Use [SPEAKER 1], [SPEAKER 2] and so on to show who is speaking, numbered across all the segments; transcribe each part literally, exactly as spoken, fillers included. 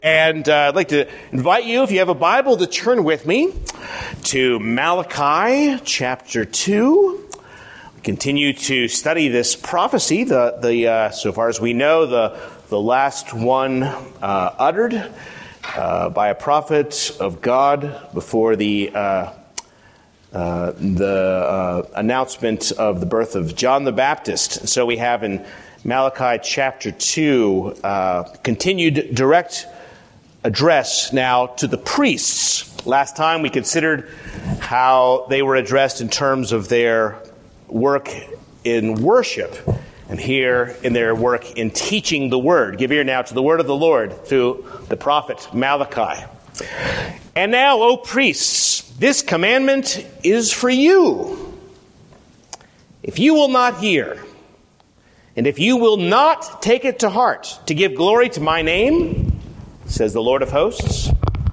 [SPEAKER 1] And uh, I'd like to invite you, if you have a Bible, to turn with me to Malachi chapter two. We continue to study this prophecy, the the uh, so far as we know, the the last one uh, uttered uh, by a prophet of God before the uh, uh, the uh, announcement of the birth of John the Baptist. So we have in Malachi chapter two uh, continued direct address now to the priests. Last time we considered how they were addressed in terms of their work in worship, and here in their work in teaching the word. Give ear now to the word of the Lord through the prophet Malachi. And now, O priests, this commandment is for you. If you will not hear, and if you will not take it to heart to give glory to my name, says the Lord of hosts,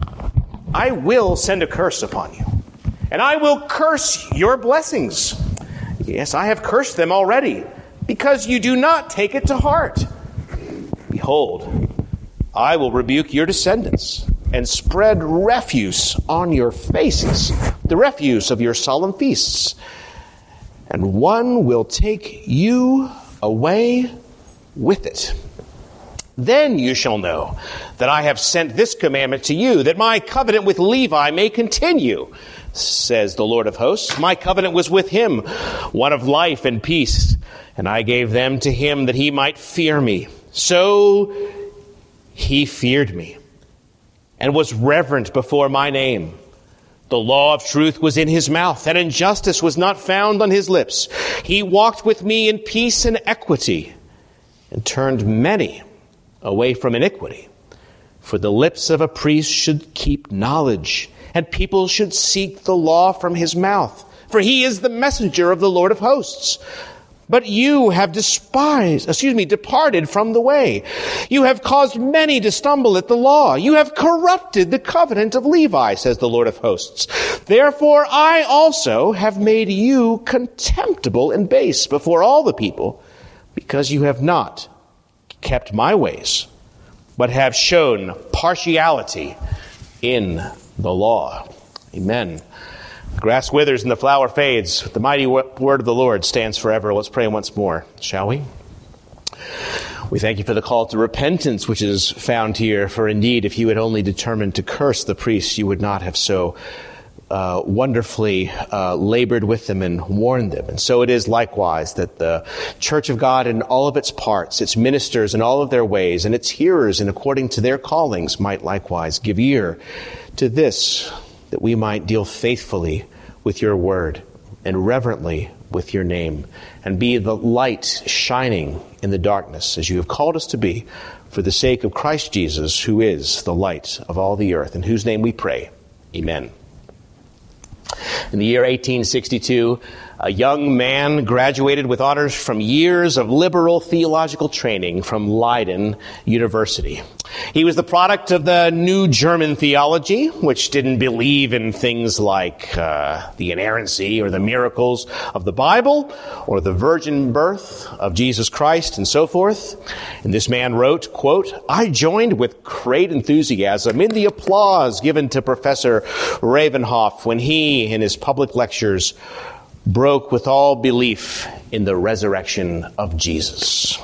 [SPEAKER 1] I will send a curse upon you, and I will curse your blessings. Yes, I have cursed them already, because you do not take it to heart. Behold, I will rebuke your descendants, and spread refuse on your faces, the refuse of your solemn feasts. And one will take you away with it. Then you shall know that I have sent this commandment to you, that my covenant with Levi may continue, says the Lord of hosts. My covenant was with him, one of life and peace, and I gave them to him that he might fear me. So he feared me and was reverent before my name. The law of truth was in his mouth, and injustice was not found on his lips. He walked with me in peace and equity, and turned many away from iniquity. For the lips of a priest should keep knowledge, and people should seek the law from his mouth. For he is the messenger of the Lord of hosts. But you have despised, excuse me, departed from the way. You have caused many to stumble at the law. You have corrupted the covenant of Levi, says the Lord of hosts. Therefore I also have made you contemptible and base before all the people, because you have not kept my ways, but have shown partiality in the law. Amen. The grass withers and the flower fades, but the mighty word of the Lord stands forever. Let's pray once more, shall we? We thank you for the call to repentance which is found here, for indeed, if you had only determined to curse the priests, you would not have so Uh, wonderfully uh, labored with them and warned them. And so it is likewise that the Church of God in all of its parts, its ministers in all of their ways, and its hearers and according to their callings might likewise give ear to this, that we might deal faithfully with your word and reverently with your name, and be the light shining in the darkness as you have called us to be, for the sake of Christ Jesus, who is the light of all the earth, in whose name we pray. Amen. In the year eighteen sixty-two, a young man graduated with honors from years of liberal theological training from Leiden University. He was the product of the New German theology, which didn't believe in things like uh, the inerrancy or the miracles of the Bible or the virgin birth of Jesus Christ and so forth. And this man wrote, quote, I joined with great enthusiasm in the applause given to Professor Ravenhoff when he, in his public lectures, broke with all belief in the resurrection of Jesus.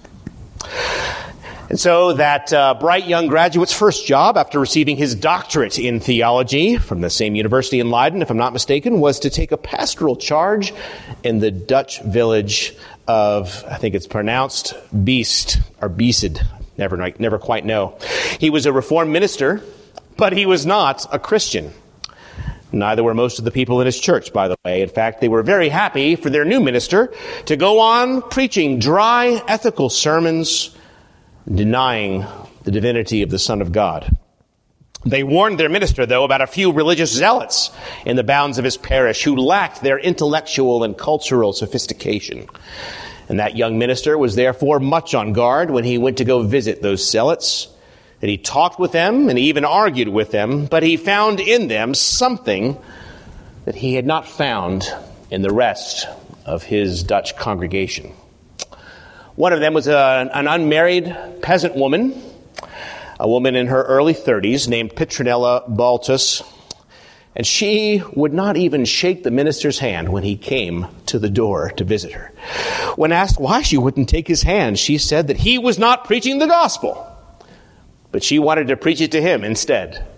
[SPEAKER 1] And so that uh, bright young graduate's first job after receiving his doctorate in theology from the same university in Leiden, if I'm not mistaken, was to take a pastoral charge in the Dutch village of, I think it's pronounced Beest, or Beesed, never, never quite know. He was a Reformed minister, but he was not a Christian. Neither were most of the people in his church, by the way. In fact, they were very happy for their new minister to go on preaching dry, ethical sermons, denying the divinity of the Son of God. They warned their minister, though, about a few religious zealots in the bounds of his parish who lacked their intellectual and cultural sophistication. And that young minister was therefore much on guard when he went to go visit those zealots. And he talked with them, and he even argued with them, but he found in them something that he had not found in the rest of his Dutch congregation. One of them was a, an unmarried peasant woman a woman in her early thirties named Petronella Baltus, and she would not even shake the minister's hand when he came to the door to visit her. When asked why she wouldn't take his hand, she said that he was not preaching the gospel, but she wanted to preach it to him instead.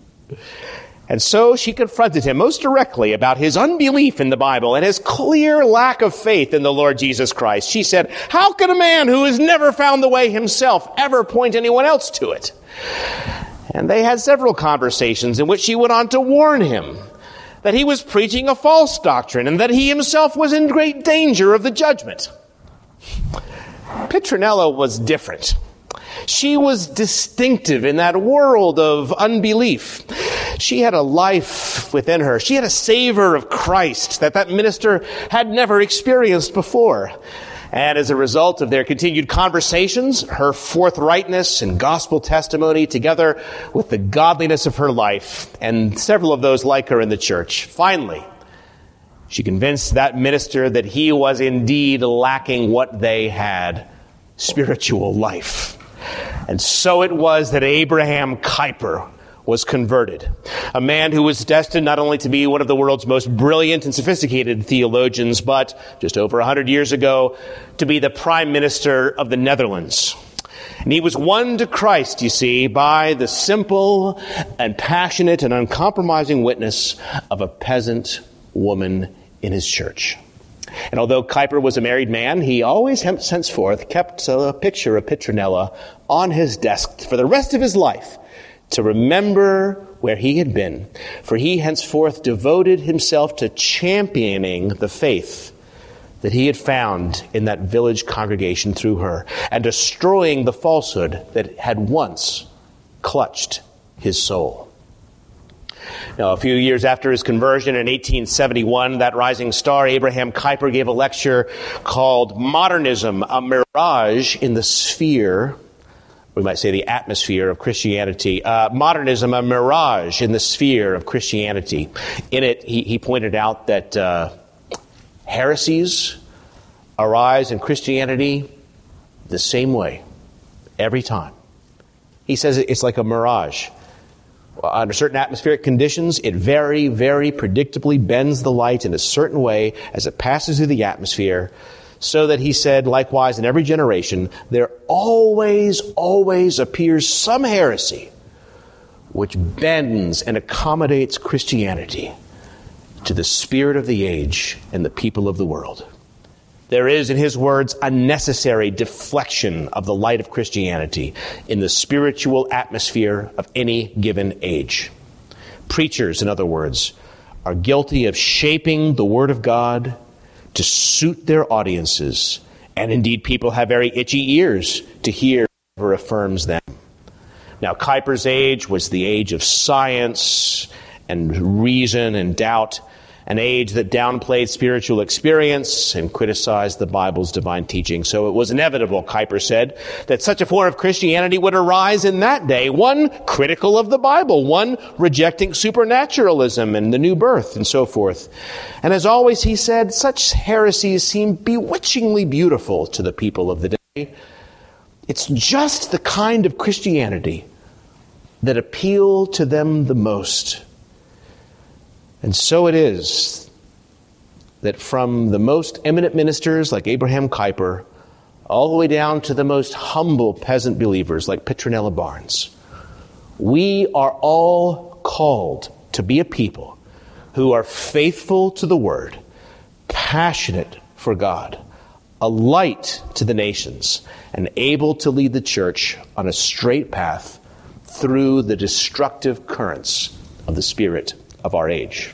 [SPEAKER 1] And so she confronted him most directly about his unbelief in the Bible and his clear lack of faith in the Lord Jesus Christ. She said, "How can a man who has never found the way himself ever point anyone else to it?" And they had several conversations in which she went on to warn him that he was preaching a false doctrine and that he himself was in great danger of the judgment. Petronella was different. She was distinctive in that world of unbelief. She had a life within her. She had a savor of Christ that that minister had never experienced before. And as a result of their continued conversations, her forthrightness and gospel testimony, together with the godliness of her life, and several of those like her in the church, finally, she convinced that minister that he was indeed lacking what they had, spiritual life. And so it was that Abraham Kuyper was converted, a man who was destined not only to be one of the world's most brilliant and sophisticated theologians, but just over one hundred years ago, to be the prime minister of the Netherlands. And he was won to Christ, you see, by the simple and passionate and uncompromising witness of a peasant woman in his church. And although Kuyper was a married man, he always henceforth kept a picture of Petronella on his desk for the rest of his life to remember where he had been. For he henceforth devoted himself to championing the faith that he had found in that village congregation through her and destroying the falsehood that had once clutched his soul. Now, a few years after his conversion in eighteen seventy-one, that rising star, Abraham Kuyper, gave a lecture called Modernism, a Mirage in the Sphere, we might say the atmosphere of Christianity. Uh, modernism, a mirage in the sphere of Christianity. In it, he, he pointed out that uh, heresies arise in Christianity the same way, every time. He says it's like a mirage. Under certain atmospheric conditions, it very, very predictably bends the light in a certain way as it passes through the atmosphere, so that he said, likewise, in every generation, there always, always appears some heresy which bends and accommodates Christianity to the spirit of the age and the people of the world. There is, in his words, a necessary deflection of the light of Christianity in the spiritual atmosphere of any given age. Preachers, in other words, are guilty of shaping the Word of God to suit their audiences, and indeed people have very itchy ears to hear whatever affirms them. Now, Kuyper's age was the age of science and reason and doubt, an age that downplayed spiritual experience and criticized the Bible's divine teaching. So it was inevitable, Kuyper said, that such a form of Christianity would arise in that day, one critical of the Bible, one rejecting supernaturalism and the new birth and so forth. And as always, he said, such heresies seem bewitchingly beautiful to the people of the day. It's just the kind of Christianity that appeal to them the most. And so it is that from the most eminent ministers like Abraham Kuyper, all the way down to the most humble peasant believers like Petronella Barnes, we are all called to be a people who are faithful to the Word, passionate for God, a light to the nations, and able to lead the church on a straight path through the destructive currents of the spirit of our age.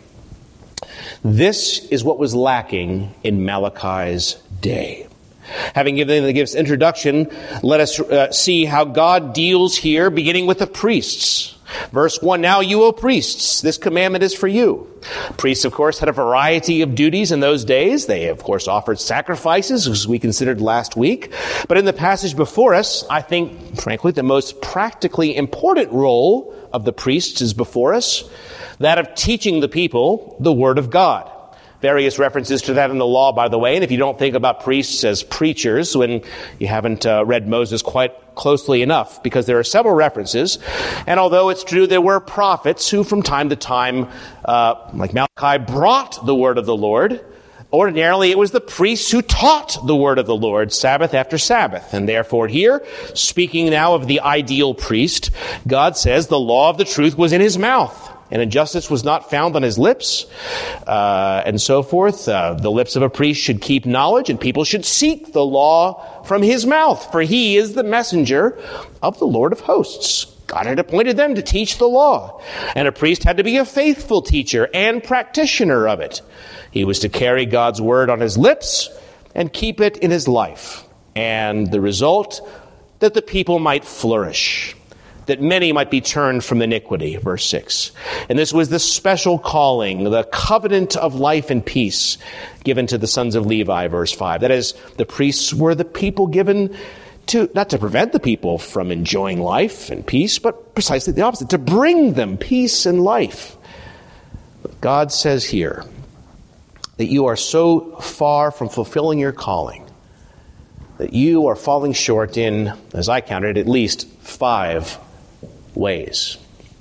[SPEAKER 1] This is what was lacking in Malachi's day. Having given the gift's introduction, let us uh, see how God deals here, beginning with the priests. Verse one, now you, O priests, this commandment is for you. Priests, of course, had a variety of duties in those days. They, of course, offered sacrifices, as we considered last week. But in the passage before us, I think, frankly, the most practically important role of the priests is before us, that of teaching the people the Word of God. Various references to that in the law, by the way. And if you don't think about priests as preachers, when you haven't uh, read Moses quite closely enough, because there are several references. And although it's true there were prophets who from time to time, uh, like Malachi, brought the word of the Lord, ordinarily it was the priests who taught the word of the Lord Sabbath after Sabbath. And therefore here, speaking now of the ideal priest, God says the law of the truth was in his mouth, and injustice was not found on his lips, uh, and so forth. Uh, the lips of a priest should keep knowledge, and people should seek the law from his mouth, for he is the messenger of the Lord of hosts. God had appointed them to teach the law, and a priest had to be a faithful teacher and practitioner of it. He was to carry God's word on his lips and keep it in his life, and the result, that the people might flourish, that many might be turned from iniquity, verse six. And this was the special calling, the covenant of life and peace given to the sons of Levi, verse five. That is, the priests were the people given to, not to prevent the people from enjoying life and peace, but precisely the opposite, to bring them peace and life. But God says here that you are so far from fulfilling your calling that you are falling short in, as I counted, at least five ways.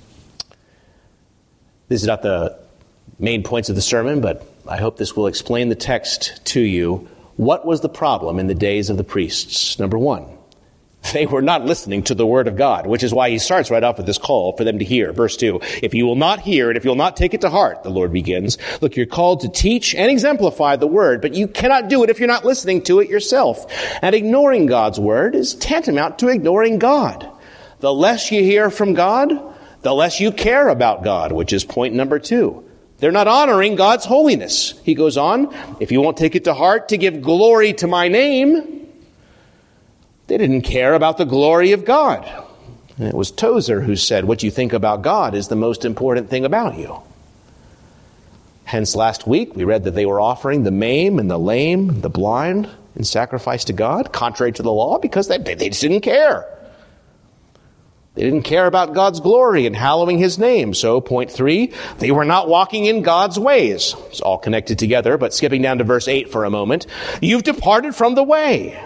[SPEAKER 1] This is not the main points of the sermon, but I hope this will explain the text to you. What was the problem in the days of the priests? Number one, they were not listening to the word of God, which is why he starts right off with this call for them to hear. Verse two, if you will not hear and if you will not take it to heart, the Lord begins. Look, you're called to teach and exemplify the word, but you cannot do it if you're not listening to it yourself. And ignoring God's word is tantamount to ignoring God. The less you hear from God, the less you care about God, which is point number two. They're not honoring God's holiness. He goes on, if you won't take it to heart to give glory to my name, they didn't care about the glory of God. And it was Tozer who said, what you think about God is the most important thing about you. Hence, last week, we read that they were offering the maimed and the lame, and the blind in sacrifice to God, contrary to the law, because they, they just didn't care. They didn't care about God's glory and hallowing his name. So, point three, they were not walking in God's ways. It's all connected together, but skipping down to verse eight for a moment. You've departed from the way.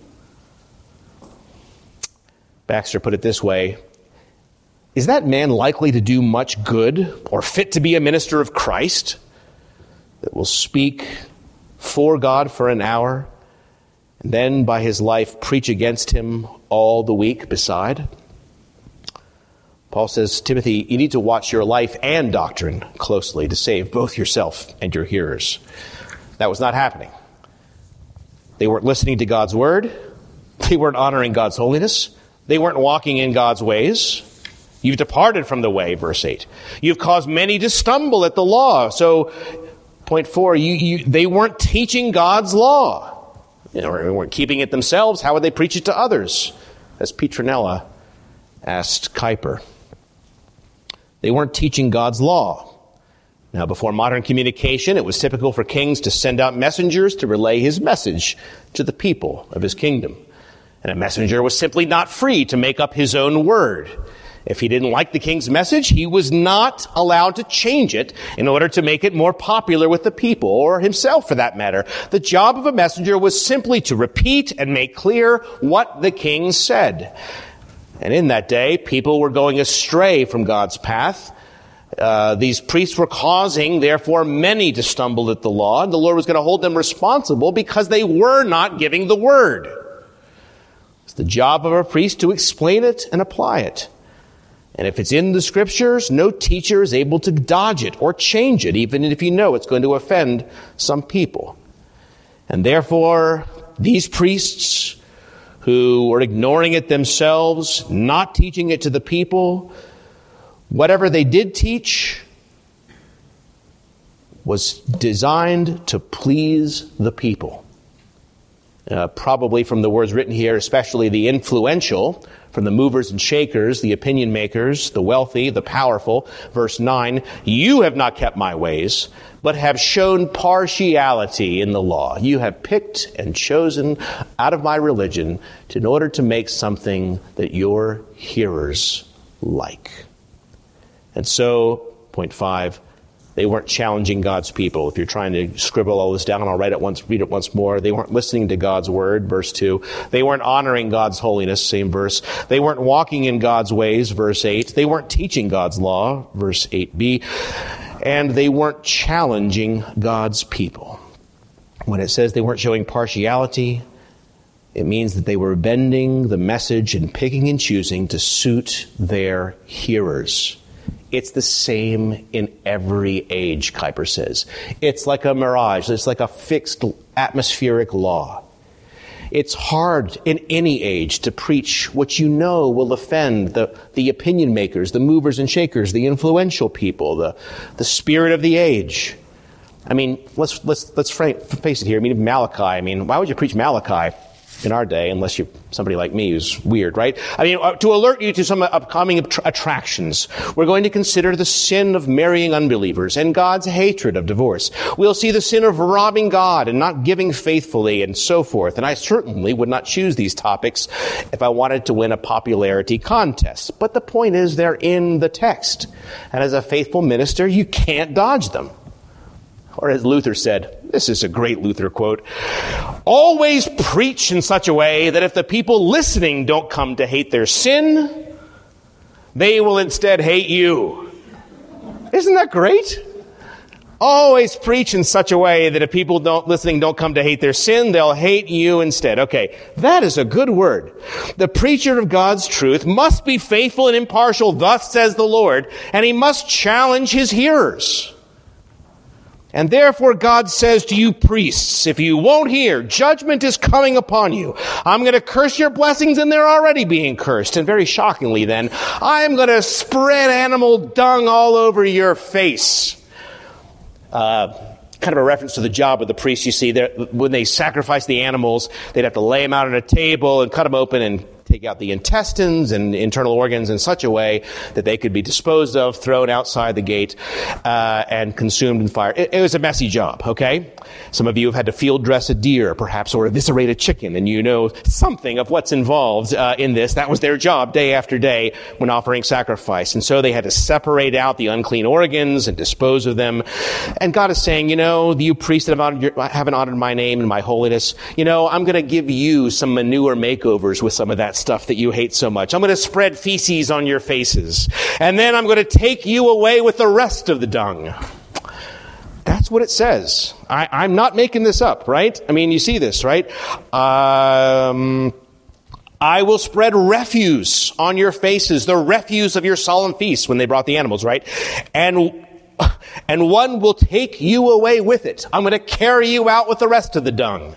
[SPEAKER 1] Baxter put it this way. Is that man likely to do much good or fit to be a minister of Christ that will speak for God for an hour and then by his life preach against him all the week beside? Paul says, Timothy, you need to watch your life and doctrine closely to save both yourself and your hearers. That was not happening. They weren't listening to God's word. They weren't honoring God's holiness. They weren't walking in God's ways. You've departed from the way, verse eight. You've caused many to stumble at the law. So, point four, you, you, they weren't teaching God's law. You know, they weren't keeping it themselves. How would they preach it to others? As Petronella asked Kuyper. They weren't teaching God's law. Now, before modern communication, it was typical for kings to send out messengers to relay his message to the people of his kingdom. And a messenger was simply not free to make up his own word. If he didn't like the king's message, he was not allowed to change it in order to make it more popular with the people, or himself for that matter. The job of a messenger was simply to repeat and make clear what the king said. And in that day, people were going astray from God's path. Uh, these priests were causing, therefore, many to stumble at the law, and the Lord was going to hold them responsible because they were not giving the word. It's the job of a priest to explain it and apply it. And if it's in the scriptures, no teacher is able to dodge it or change it, even if you know it's going to offend some people. And therefore, these priests who were ignoring it themselves, not teaching it to the people, whatever they did teach was designed to please the people. Uh, probably from the words written here, especially the influential, from the movers and shakers, the opinion makers, the wealthy, the powerful. Verse nine, you have not kept my ways, but have shown partiality in the law. You have picked and chosen out of my religion in order to make something that your hearers like. And so, point five, They weren't challenging God's people. If you're trying to scribble all this down, I'll write it once, read it once more. They weren't listening to God's word, verse two. They weren't honoring God's holiness, same verse. They weren't walking in God's ways, verse eight. They weren't teaching God's law, verse eight b. And they weren't challenging God's people. When it says they weren't showing partiality, it means that they were bending the message and picking and choosing to suit their hearers. It's the same in every age, Kuyper says. It's like a mirage. It's like a fixed atmospheric law. It's hard in any age to preach what you know will offend the, the opinion makers, the movers and shakers, the influential people, the, the spirit of the age. I mean, let's let's let's face it here. I mean, Malachi. I mean, why would you preach Malachi in our day, unless you're somebody like me who's weird, right? I mean, uh, to alert you to some upcoming att- attractions, we're going to consider the sin of marrying unbelievers and God's hatred of divorce. We'll see the sin of robbing God and not giving faithfully and so forth. And I certainly would not choose these topics if I wanted to win a popularity contest. But the point is, they're in the text. And as a faithful minister, you can't dodge them. Or as Luther said, this is a great Luther quote, always preach in such a way that if the people listening don't come to hate their sin, they will instead hate you. Isn't that great? Always preach in such a way that if people don't listening don't come to hate their sin, they'll hate you instead. Okay, that is a good word. The preacher of God's truth must be faithful and impartial, thus says the Lord, and he must challenge his hearers. And therefore God says to you priests, if you won't hear, judgment is coming upon you. I'm going to curse your blessings, and they're already being cursed. And very shockingly then, I'm going to spread animal dung all over your face. Uh, kind of a reference to the job of the priests. You see, when they sacrifice the animals, they'd have to lay them out on a table and cut them open and take out the intestines and internal organs in such a way that they could be disposed of, thrown outside the gate, uh, and consumed in fire. It, it was a messy job, okay? Some of you have had to field dress a deer, perhaps, or eviscerate a chicken, and you know something of what's involved uh, in this. That was their job day after day when offering sacrifice. And so they had to separate out the unclean organs and dispose of them. And God is saying, you know, you priests that have honored your, haven't honored my name and my holiness, you know, I'm going to give you some manure makeovers with some of that stuff that you hate so much. I'm going to spread feces on your faces. And then I'm going to take you away with the rest of the dung. That's what it says. I, I'm not making this up, right? I mean, you see this, right? Um, I will spread refuse on your faces, the refuse of your solemn feasts when they brought the animals, right? And and one will take you away with it. I'm going to carry you out with the rest of the dung.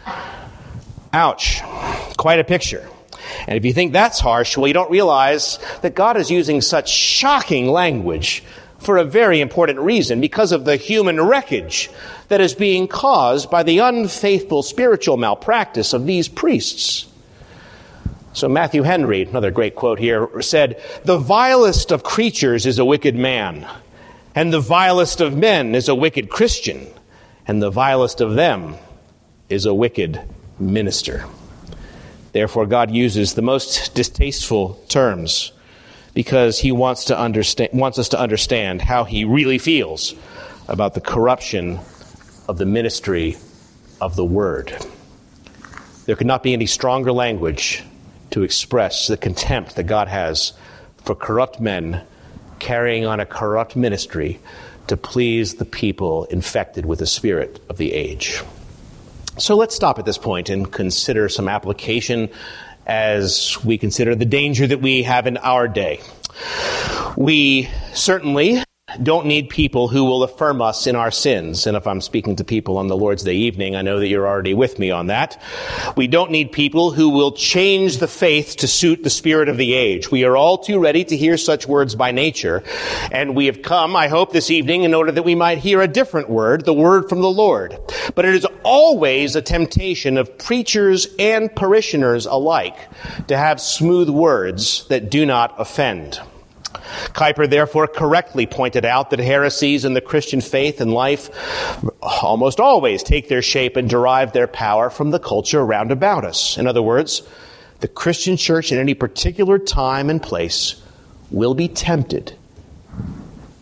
[SPEAKER 1] Ouch. Quite a picture. And if you think that's harsh, well, you don't realize that God is using such shocking language for a very important reason, because of the human wreckage that is being caused by the unfaithful spiritual malpractice of these priests. So Matthew Henry, another great quote here, said, "The vilest of creatures is a wicked man, and the vilest of men is a wicked Christian, and the vilest of them is a wicked minister." Therefore, God uses the most distasteful terms because he wants to understand, wants us to understand how he really feels about the corruption of the ministry of the word. There could not be any stronger language to express the contempt that God has for corrupt men carrying on a corrupt ministry to please the people infected with the spirit of the age. So let's stop at this point and consider some application as we consider the danger that we have in our day. We certainly don't need people who will affirm us in our sins. And if I'm speaking to people on the Lord's Day evening, I know that you're already with me on that. We don't need people who will change the faith to suit the spirit of the age. We are all too ready to hear such words by nature. And we have come, I hope, this evening in order that we might hear a different word, the word from the Lord. But it is always a temptation of preachers and parishioners alike to have smooth words that do not offend. Kuyper therefore correctly pointed out that heresies in the Christian faith and life almost always take their shape and derive their power from the culture round about us. In other words, the Christian church at any particular time and place will be tempted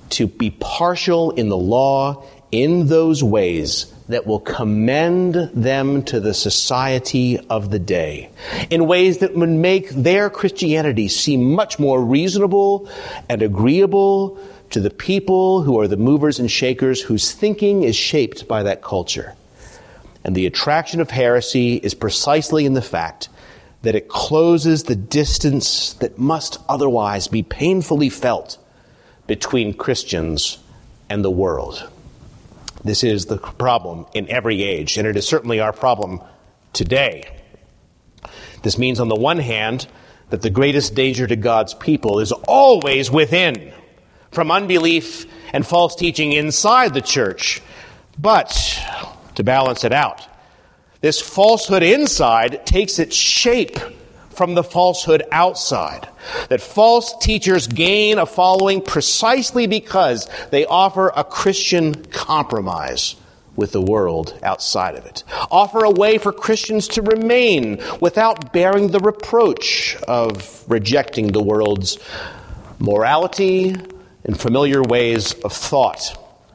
[SPEAKER 1] to be partial in the law in those ways that will commend them to the society of the day, in ways that would make their Christianity seem much more reasonable and agreeable to the people who are the movers and shakers whose thinking is shaped by that culture. And the attraction of heresy is precisely in the fact that it closes the distance that must otherwise be painfully felt between Christians and the world. This is the problem in every age, and it is certainly our problem today. This means, on the one hand, that the greatest danger to God's people is always within, from unbelief and false teaching inside the church. But, to balance it out, this falsehood inside takes its shape from the falsehood outside. That false teachers gain a following precisely because they offer a Christian compromise with the world outside of it. Offer a way for Christians to remain without bearing the reproach of rejecting the world's morality and familiar ways of thought.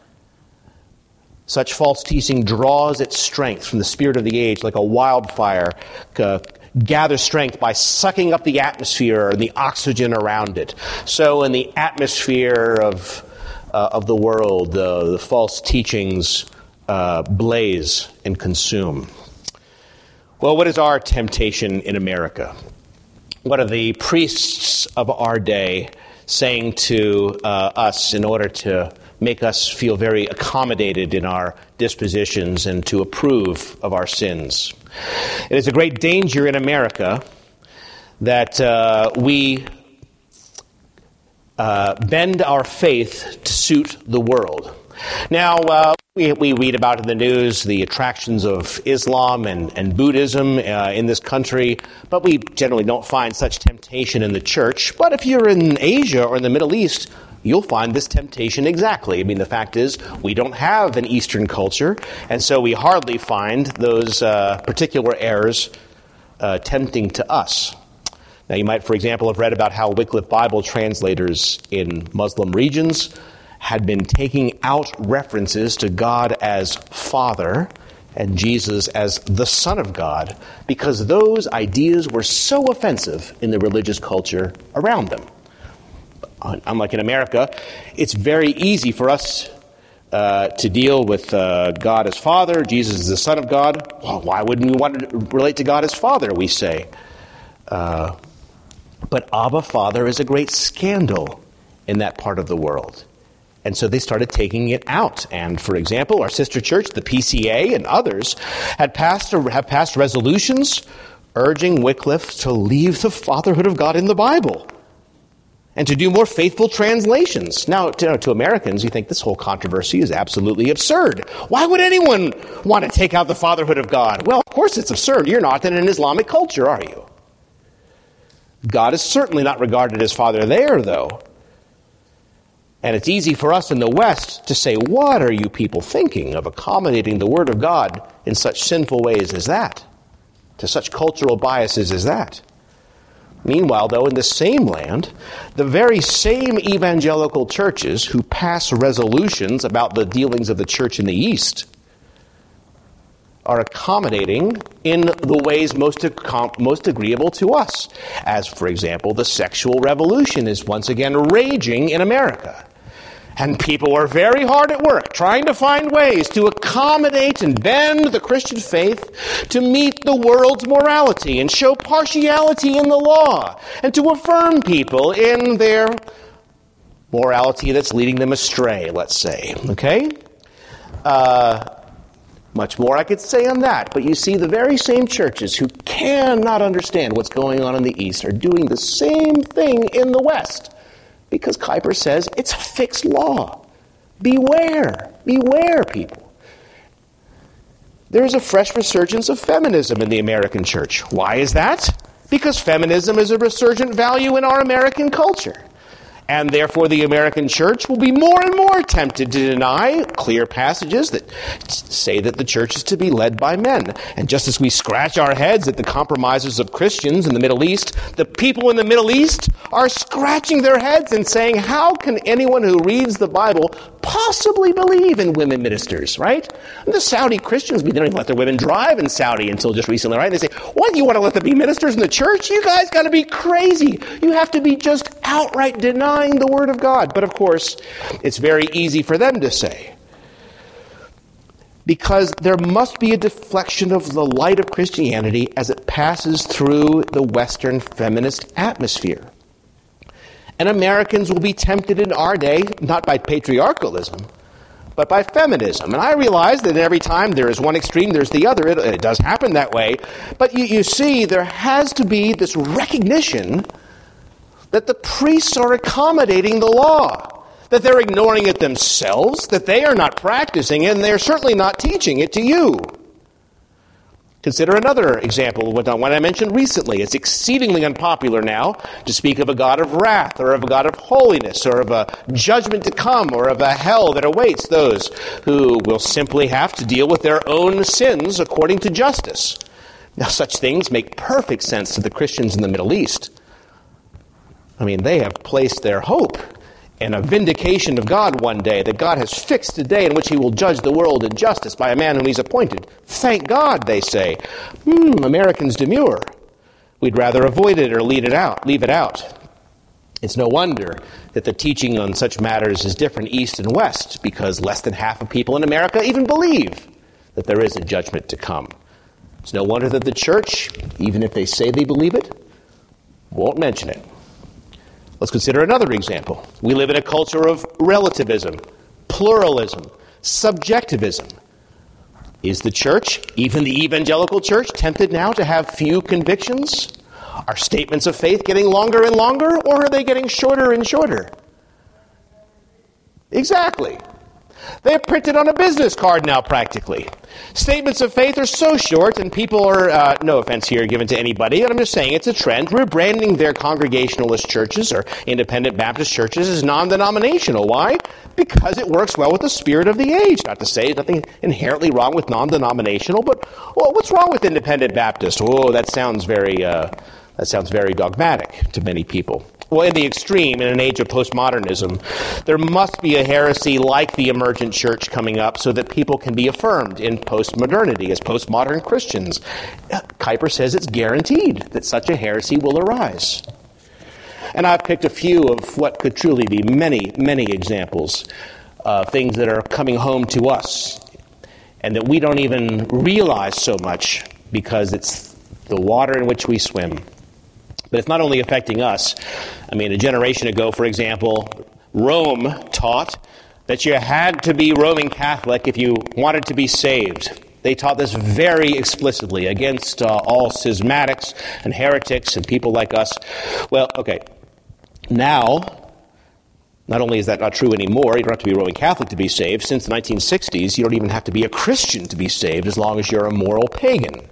[SPEAKER 1] Such false teaching draws its strength from the spirit of the age like a wildfire, uh, gathers strength by sucking up the atmosphere and the oxygen around it. So in the atmosphere of uh, of the world, uh, the false teachings uh, blaze and consume. Well, what is our temptation in America? What are the priests of our day saying to uh, us in order to make us feel very accommodated in our dispositions and to approve of our sins? It is a great danger in America that uh, we uh, bend our faith to suit the world. Now, uh, we, we read about in the news the attractions of Islam and, and Buddhism uh, in this country, but we generally don't find such temptation in the church. But if you're in Asia or in the Middle East, you'll find this temptation exactly. I mean, the fact is, we don't have an Eastern culture, and so we hardly find those uh, particular errors uh, tempting to us. Now, you might, for example, have read about how Wycliffe Bible translators in Muslim regions had been taking out references to God as Father and Jesus as the Son of God because those ideas were so offensive in the religious culture around them. Unlike in America, it's very easy for us uh, to deal with uh, God as Father, Jesus as the Son of God. Well, why wouldn't we want to relate to God as Father, we say. Uh, but Abba Father is a great scandal in that part of the world. And so they started taking it out. And, for example, our sister church, the P C A, and others had passed have passed resolutions urging Wycliffe to leave the fatherhood of God in the Bible and to do more faithful translations. Now, to, to Americans, you think this whole controversy is absolutely absurd. Why would anyone want to take out the fatherhood of God? Well, of course it's absurd. You're not in an Islamic culture, are you? God is certainly not regarded as Father there, though. And it's easy for us in the West to say, what are you people thinking of accommodating the Word of God in such sinful ways as that? To such cultural biases as that? Meanwhile, though, in the same land, the very same evangelical churches who pass resolutions about the dealings of the church in the East are accommodating in the ways most, most agreeable to us. As, for example, the sexual revolution is once again raging in America. And people are very hard at work trying to find ways to accommodate and bend the Christian faith to meet the world's morality and show partiality in the law and to affirm people in their morality that's leading them astray, let's say. Okay? Uh, much more I could say on that, but you see the very same churches who cannot understand what's going on in the East are doing the same thing in the West. Because Kuyper says it's a fixed law. Beware. Beware, people. There is a fresh resurgence of feminism in the American church. Why is that? Because feminism is a resurgent value in our American culture. And therefore the American church will be more and more tempted to deny clear passages that say that the church is to be led by men. And just as we scratch our heads at the compromises of Christians in the Middle East, the people in the Middle East are scratching their heads and saying, how can anyone who reads the Bible possibly believe in women ministers, right? And the Saudi Christians, they don't even let their women drive in Saudi until just recently, right? They say, what, you want to let them be ministers in the church? You guys got to be crazy. You have to be just outright denying the Word of God. But of course, it's very easy for them to say, because there must be a deflection of the light of Christianity as it passes through the Western feminist atmosphere. And Americans will be tempted in our day, not by patriarchalism, but by feminism. And I realize that every time there is one extreme, there's the other. It, it does happen that way. But you, you see, there has to be this recognition that the priests are accommodating the law, that they're ignoring it themselves, that they are not practicing it, and they're certainly not teaching it to you. Consider another example of what I mentioned recently. It's exceedingly unpopular now to speak of a God of wrath, or of a God of holiness, or of a judgment to come, or of a hell that awaits those who will simply have to deal with their own sins according to justice. Now, such things make perfect sense to the Christians in the Middle East. I mean, they have placed their hope in a vindication of God one day, that God has fixed a day in which he will judge the world in justice by a man whom he's appointed. Thank God, they say. Hmm, Americans demur. We'd rather avoid it or leave it out. Leave it out. It's no wonder that the teaching on such matters is different east and west, because less than half of people in America even believe that there is a judgment to come. It's no wonder that the church, even if they say they believe it, won't mention it. Let's consider another example. We live in a culture of relativism, pluralism, subjectivism. Is the church, even the evangelical church, tempted now to have few convictions? Are statements of faith getting longer and longer, or are they getting shorter and shorter? Exactly. They're printed on a business card now, practically. Statements of faith are so short, and people are, uh, no offense here given to anybody, and I'm just saying it's a trend, rebranding their Congregationalist churches or independent Baptist churches as non-denominational. Why? Because it works well with the spirit of the age. Not to say there's nothing inherently wrong with non-denominational, but well, what's wrong with independent Baptist? Oh, that sounds very, uh, that sounds very dogmatic to many people. Well, in the extreme, in an age of postmodernism, there must be a heresy like the emergent church coming up so that people can be affirmed in postmodernity as postmodern Christians. Kuyper says it's guaranteed that such a heresy will arise. And I've picked a few of what could truly be many, many examples of things that are coming home to us and that we don't even realize so much because it's the water in which we swim. But it's not only affecting us. I mean, a generation ago, for example, Rome taught that you had to be Roman Catholic if you wanted to be saved. They taught this very explicitly against uh, all schismatics and heretics and people like us. Well, okay, now, not only is that not true anymore, you don't have to be Roman Catholic to be saved. Since the nineteen sixties, you don't even have to be a Christian to be saved as long as you're a moral pagan.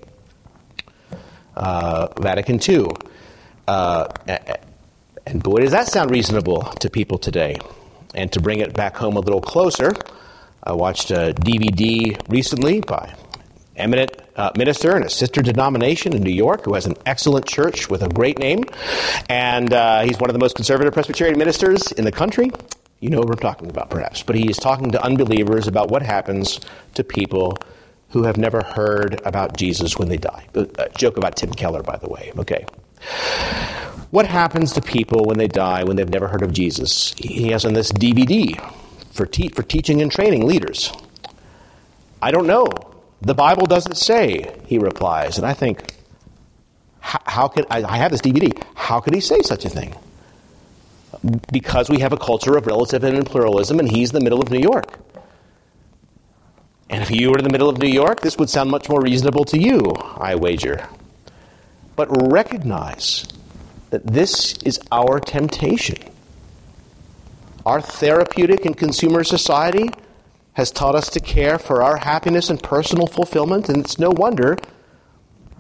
[SPEAKER 1] Uh, Vatican Two. Uh, and boy, does that sound reasonable to people today. And to bring it back home a little closer, I watched a D V D recently by eminent uh, minister in a sister denomination in New York who has an excellent church with a great name. And uh, he's one of the most conservative Presbyterian ministers in the country. You know what I'm talking about, perhaps. But he is talking to unbelievers about what happens to people who have never heard about Jesus when they die. A joke about Tim Keller, by the way. Okay. What happens to people when they die, when they've never heard of Jesus? He has on this D V D for, te- for teaching and training leaders. I don't know. The Bible doesn't say, he replies. And I think, how, how could, I, I have this D V D. How could he say such a thing? Because we have a culture of relativism and pluralism, and he's in the middle of New York. And if you were in the middle of New York, this would sound much more reasonable to you, I wager. But recognize that this is our temptation. Our therapeutic and consumer society has taught us to care for our happiness and personal fulfillment, and it's no wonder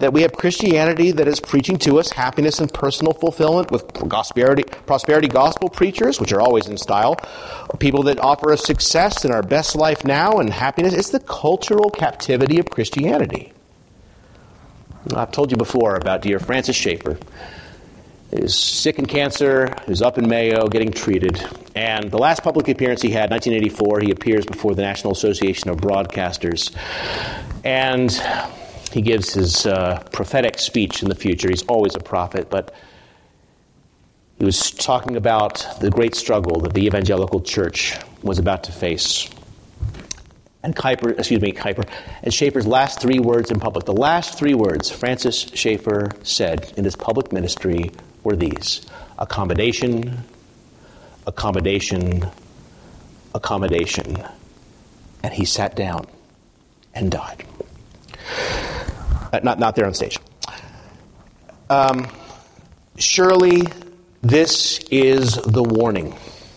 [SPEAKER 1] that we have Christianity that is preaching to us happiness and personal fulfillment with prosperity, prosperity gospel preachers, which are always in style, people that offer us success in our best life now and happiness. It's the cultural captivity of Christianity. I've told you before about dear Francis Schaeffer. He's sick in cancer, he's up in Mayo getting treated, and the last public appearance he had, nineteen eighty-four, he appears before the National Association of Broadcasters, and he gives his uh, prophetic speech in the future. He's always a prophet, but he was talking about the great struggle that the evangelical church was about to face. And Kuyper, excuse me, Kuyper, and Schaeffer's last three words in public, the last three words Francis Schaeffer said in his public ministry were these: accommodation, accommodation, accommodation. And he sat down and died. Uh, not, not there on stage. Um, surely this is the warning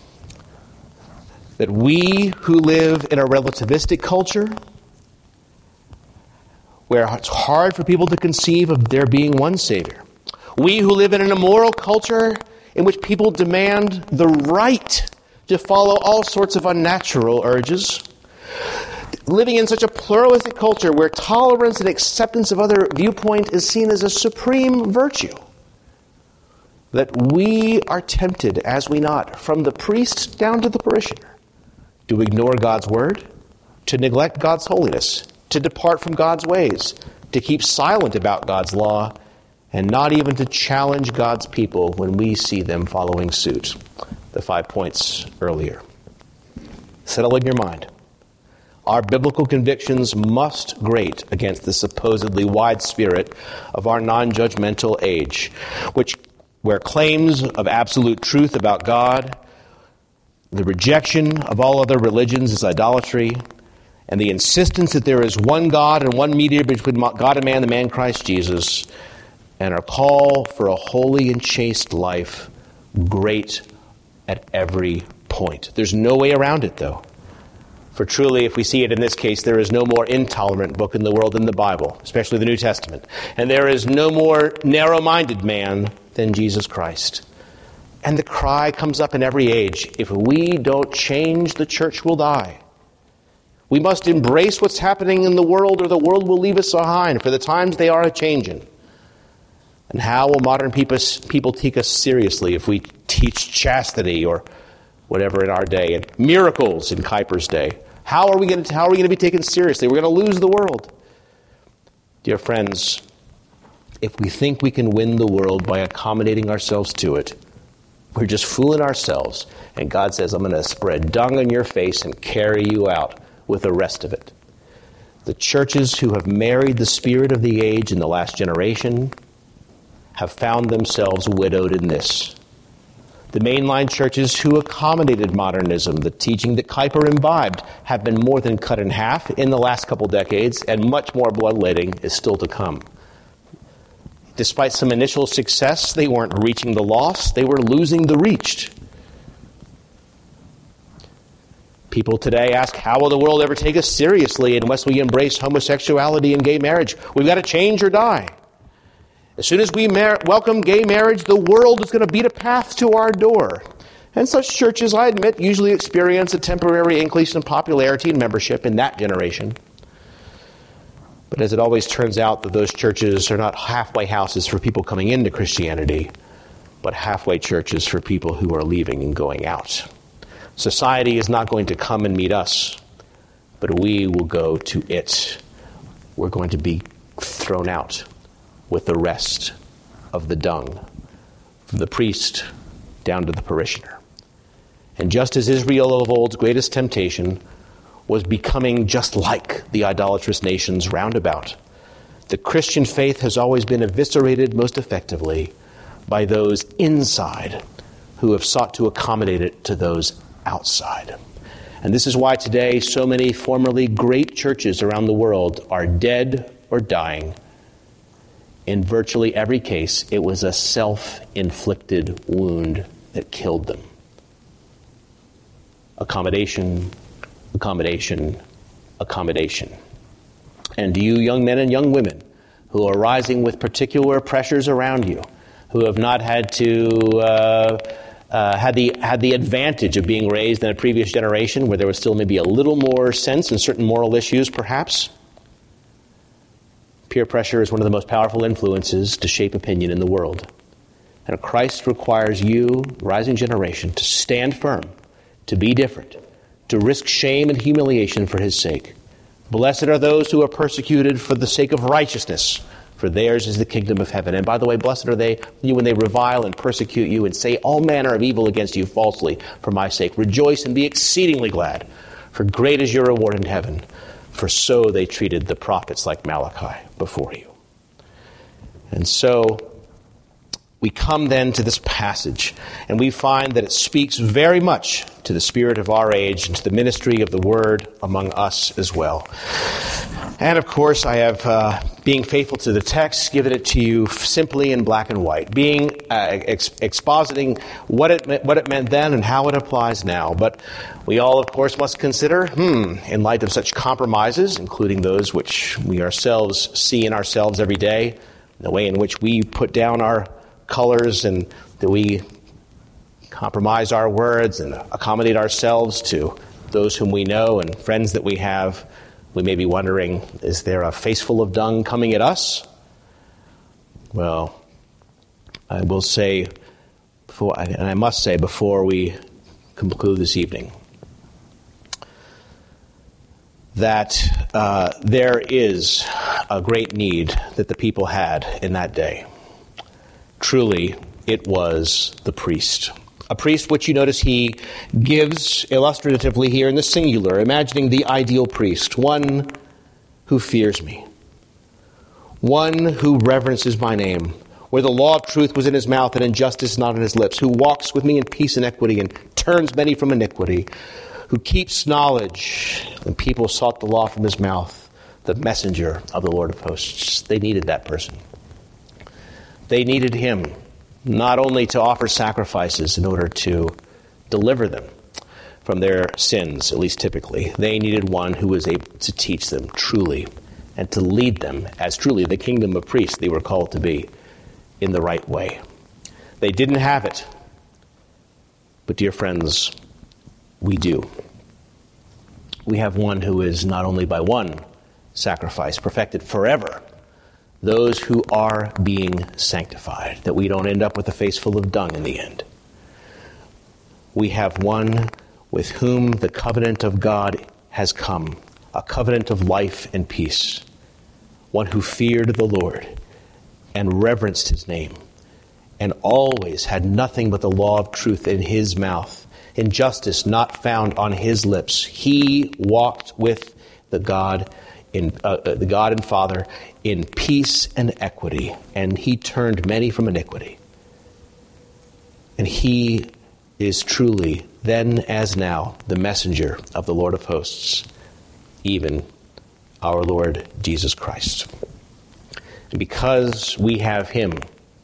[SPEAKER 1] that we who live in a relativistic culture, where it's hard for people to conceive of there being one Savior, we who live in an immoral culture in which people demand the right to follow all sorts of unnatural urges, living in such a pluralistic culture where tolerance and acceptance of other viewpoint is seen as a supreme virtue, that we are tempted, as we not, from the priest down to the parishioner, to ignore God's word, to neglect God's holiness, to depart from God's ways, to keep silent about God's law, and not even to challenge God's people when we see them following suit. The five points earlier. Settle in your mind. Our biblical convictions must grate against the supposedly wide spirit of our non-judgmental age, which, where claims of absolute truth about God, the rejection of all other religions is idolatry, and the insistence that there is one God and one mediator between God and man, the man Christ Jesus, and our call for a holy and chaste life great at every point. There's no way around it, though. For truly, if we see it in this case, there is no more intolerant book in the world than the Bible, especially the New Testament. And there is no more narrow-minded man than Jesus Christ. And the cry comes up in every age: if we don't change, the church will die. We must embrace what's happening in the world, or the world will leave us behind, for the times they are a-changing. And how will modern people, people take us seriously if we teach chastity or whatever in our day, and miracles in Kuyper's day? How are we going to, how are we going to be taken seriously? We're going to lose the world. Dear friends, if we think we can win the world by accommodating ourselves to it, we're just fooling ourselves. And God says, I'm going to spread dung on your face and carry you out with the rest of it. The churches who have married the spirit of the age in the last generation have found themselves widowed in this. The mainline churches who accommodated modernism, the teaching that Kuyper imbibed, have been more than cut in half in the last couple decades, and much more bloodletting is still to come. Despite some initial success, they weren't reaching the lost, they were losing the reached. People today ask, how will the world ever take us seriously unless we embrace homosexuality and gay marriage? We've got to change or die. As soon as we mar- welcome gay marriage, the world is going to beat a path to our door. And such churches, I admit, usually experience a temporary increase in popularity and membership in that generation. But as it always turns out, that those churches are not halfway houses for people coming into Christianity, but halfway churches for people who are leaving and going out. Society is not going to come and meet us, but we will go to it. We're going to be thrown out with the rest of the dung, from the priest down to the parishioner. And just as Israel of old's greatest temptation was becoming just like the idolatrous nations round about, the Christian faith has always been eviscerated most effectively by those inside who have sought to accommodate it to those outside. And this is why today so many formerly great churches around the world are dead or dying. In virtually every case, it was a self-inflicted wound that killed them. Accommodation, accommodation, accommodation. And to you young men and young women who are rising with particular pressures around you, who have not had to uh, uh, had the had the advantage of being raised in a previous generation where there was still maybe a little more sense in certain moral issues, perhaps. Peer pressure is one of the most powerful influences to shape opinion in the world. And Christ requires you, rising generation, to stand firm, to be different, to risk shame and humiliation for his sake. Blessed are those who are persecuted for the sake of righteousness, for theirs is the kingdom of heaven. And by the way, blessed are they you when they revile and persecute you and say all manner of evil against you falsely for my sake. Rejoice and be exceedingly glad, for great is your reward in heaven. For so they treated the prophets like Malachi before you. And so we come then to this passage, and we find that it speaks very much to the spirit of our age and to the ministry of the word among us as well. And of course, I have, uh, being faithful to the text, given it to you simply in black and white, being uh, ex- expositing what it me- what it meant then and how it applies now. But we all, of course, must consider, hmm, in light of such compromises, including those which we ourselves see in ourselves every day, the way in which we put down our colors and that we compromise our words and accommodate ourselves to those whom we know and friends that we have. We may be wondering, is there a face full of dung coming at us? Well, I will say, before, and I must say before we conclude this evening, that uh, there is a great need that the people had in that day. Truly, it was the priest. A priest, which you notice he gives illustratively here in the singular, imagining the ideal priest, one who fears me, one who reverences my name, where the law of truth was in his mouth and injustice not in his lips, who walks with me in peace and equity and turns many from iniquity, who keeps knowledge when people sought the law from his mouth, the messenger of the Lord of hosts. They needed that person. They needed him not only to offer sacrifices in order to deliver them from their sins, at least typically. They needed one who was able to teach them truly and to lead them as truly the kingdom of priests they were called to be in the right way. They didn't have it. But dear friends, we do. We have one who is not only by one sacrifice perfected forever, those who are being sanctified, that we don't end up with a face full of dung in the end. We have one with whom the covenant of God has come, a covenant of life and peace, one who feared the Lord and reverenced his name, and always had nothing but the law of truth in his mouth, injustice not found on his lips. He walked with the God in uh, the God and Father in peace and equity, and he turned many from iniquity. And he is truly, then as now, the messenger of the Lord of hosts, even our Lord Jesus Christ. And because we have him,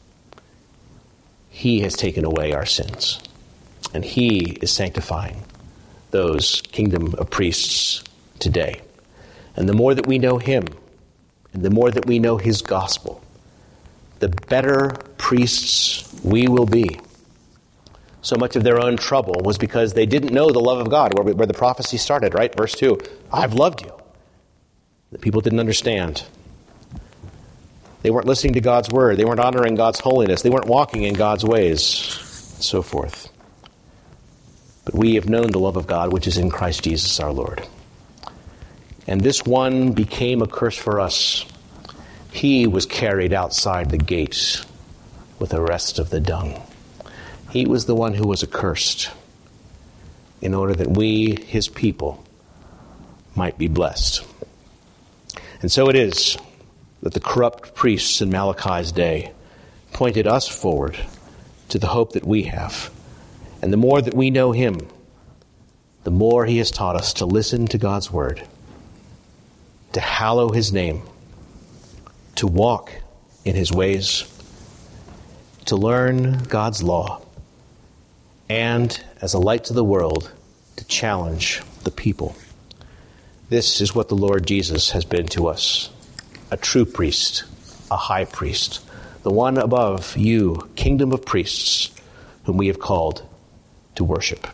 [SPEAKER 1] he has taken away our sins, and he is sanctifying those kingdom of priests today. And the more that we know him, and the more that we know his gospel, the better priests we will be. So much of their own trouble was because they didn't know the love of God, where, where the prophecy started, right? Verse two, I've loved you. The people didn't understand. They weren't listening to God's word. They weren't honoring God's holiness. They weren't walking in God's ways, and so forth. But we have known the love of God, which is in Christ Jesus our Lord. And this one became a curse for us. He was carried outside the gates with the rest of the dung. He was the one who was accursed in order that we, his people, might be blessed. And so it is that the corrupt priests in Malachi's day pointed us forward to the hope that we have. And the more that we know him, the more he has taught us to listen to God's word, to hallow his name, to walk in his ways, to learn God's law, and as a light to the world, to challenge the people. This is what the Lord Jesus has been to us, a true priest, a high priest, the one above you, kingdom of priests, whom we have called to worship.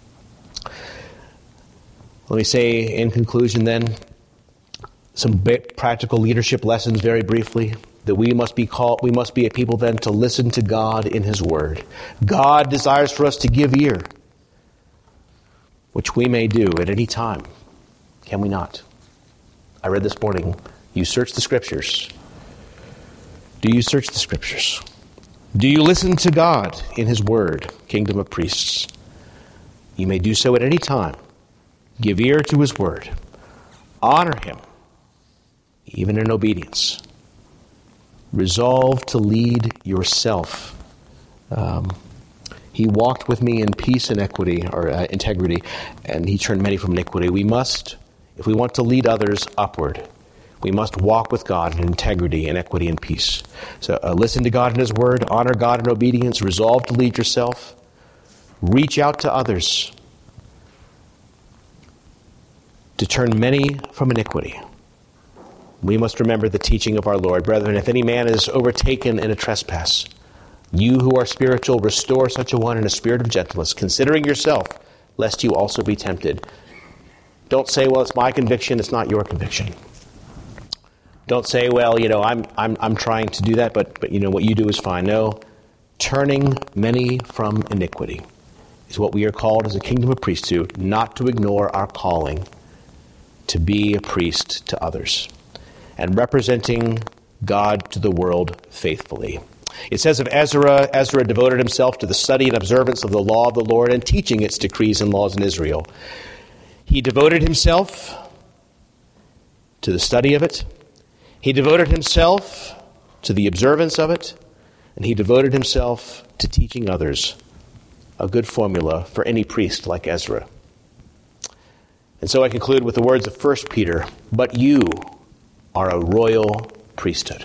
[SPEAKER 1] Let me say in conclusion then, some practical leadership lessons very briefly, that we must be called, we must be a people then to listen to God in his word. God desires for us to give ear, which we may do at any time. Can we not? I read this morning, you search the scriptures. Do you search the scriptures? Do you listen to God in his word, kingdom of priests? You may do so at any time. Give ear to his word. Honor him, even in obedience. Resolve to lead yourself. Um, he walked with me in peace and equity, or uh, integrity, and he turned many from iniquity. We must, if we want to lead others upward, we must walk with God in integrity and equity and peace. So uh, listen to God in his word, honor God in obedience, resolve to lead yourself, reach out to others, to turn many from iniquity. We must remember the teaching of our Lord. Brethren, if any man is overtaken in a trespass, you who are spiritual, restore such a one in a spirit of gentleness, considering yourself, lest you also be tempted. Don't say, well, it's my conviction, it's not your conviction. Don't say, well, you know, I'm I'm I'm trying to do that, but but you know what you do is fine. No, turning many from iniquity is what we are called as a kingdom of priests to, not to ignore our calling to be a priest to others and representing God to the world faithfully. It says of Ezra, Ezra devoted himself to the study and observance of the law of the Lord and teaching its decrees and laws in Israel. He devoted himself to the study of it. He devoted himself to the observance of it. And he devoted himself to teaching others, a good formula for any priest like Ezra. And so I conclude with the words of First Peter, but you are a royal priesthood,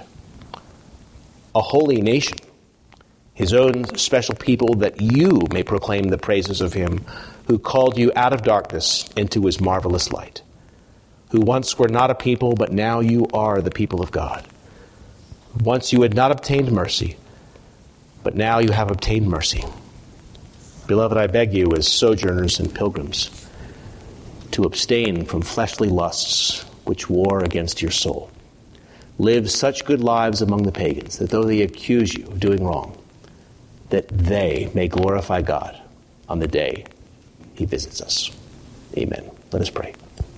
[SPEAKER 1] a holy nation, his own special people, that you may proclaim the praises of him who called you out of darkness into his marvelous light, who once were not a people, but now you are the people of God. Once you had not obtained mercy, but now you have obtained mercy. Beloved, I beg you, as sojourners and pilgrims, to abstain from fleshly lusts which war against your soul. Live such good lives among the pagans, that though they accuse you of doing wrong, that they may glorify God on the day he visits us. Amen. Let us pray.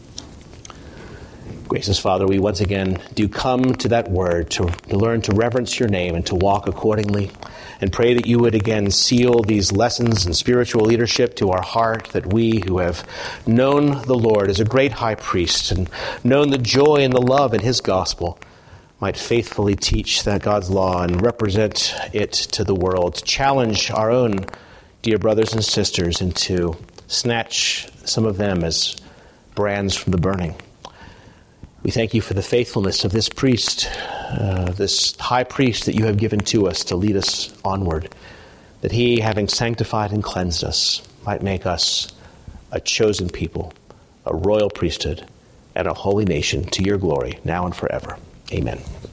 [SPEAKER 1] Gracious Father, we once again do come to that word to, to learn to reverence your name and to walk accordingly, and pray that you would again seal these lessons in spiritual leadership to our heart, that we who have known the Lord as a great high priest and known the joy and the love in his gospel might faithfully teach that God's law and represent it to the world, to challenge our own dear brothers and sisters and to snatch some of them as brands from the burning. We thank you for the faithfulness of this priest, uh, this high priest that you have given to us to lead us onward, that he, having sanctified and cleansed us, might make us a chosen people, a royal priesthood, and a holy nation to your glory, now and forever. Amen.